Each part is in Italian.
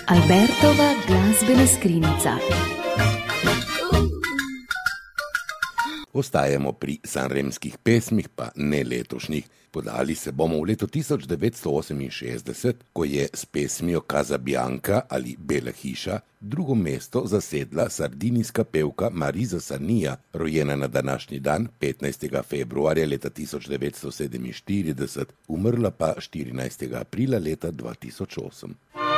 Albertova glazbena skrinjica. Ostajamo pri sanremskih pesmih, pa ne letošnjih. Podali se bomo v leto 1968, ko je s pesmijo Casabianca ali Bela hiša drugo mesto zasedla sardinijska pevka Marisa Sanija, rojena na današnji dan 15. februarja leta 1947, umrla pa 14. aprila leta 2008.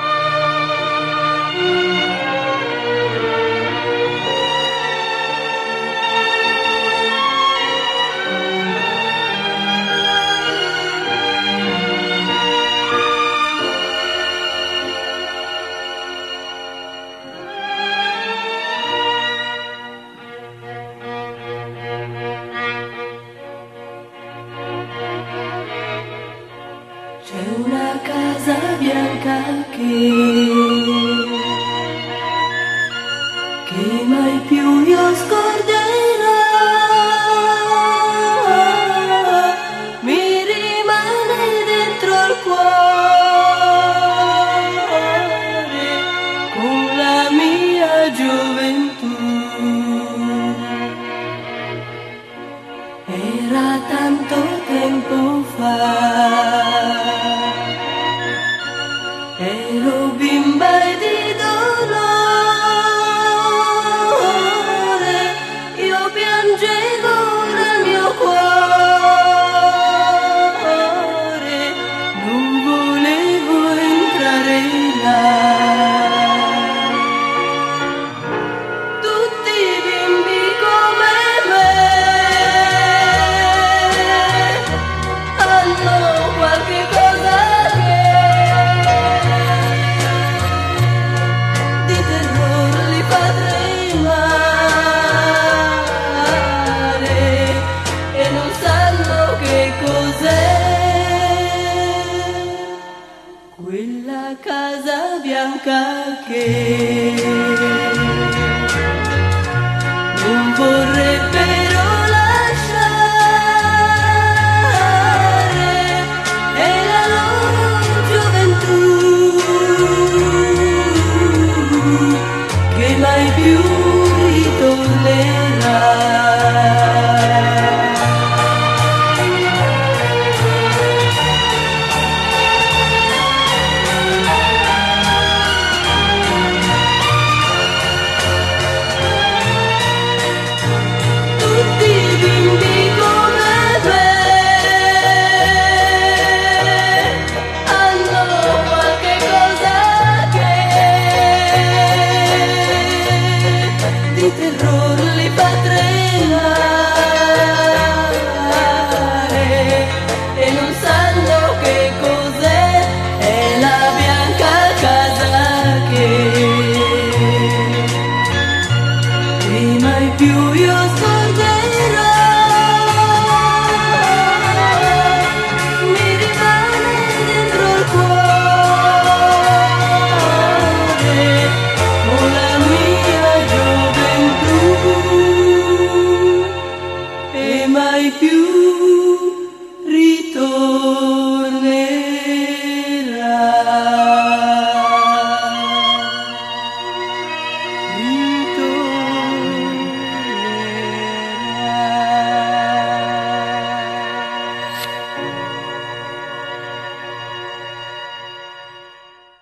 C'è una casa bianca che mai più io scorderò, mi rimane dentro il cuore con la mia gioventù. Era tanto tempo fa, ero bimba di dolore, io piangevo nel mio cuore, non volevo entrare là. Tutti i bimbi come me hanno qualche cosa quella casa bianca che non vorrebbero lasciare, è la loro gioventù che mai più ritornerà. Di terrore li fa tremare e non sanno che cos'è, è la bianca casa che mai più io scorderò, mi rimane dentro il cuore con la mia gioventù e mai più